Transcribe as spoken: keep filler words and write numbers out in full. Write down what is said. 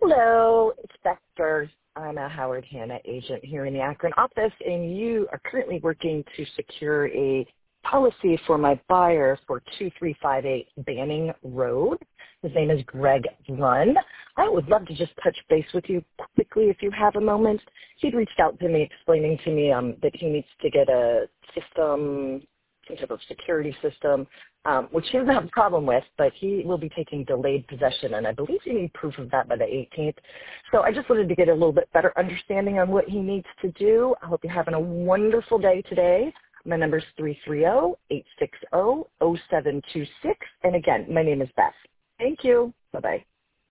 Hello, it's Beth Sturz. I'm a Howard Hanna agent here in the Akron office, and you are currently working to secure a policy for my buyer for two three five eight Banning Road. His name is Greg Run. I would love to just touch base with you quickly if you have a moment. He'd reached out to me explaining to me um, that he needs to get a system, some type of security system, um, which he doesn't have a problem with, but he will be taking delayed possession, and I believe you need proof of that by the eighteenth. So I just wanted to get a little bit better understanding on what he needs to do. I hope you're having a wonderful day today. My number is three three zero, eight six zero, zero seven two six, and again, my name is Beth. Thank you. Bye-bye.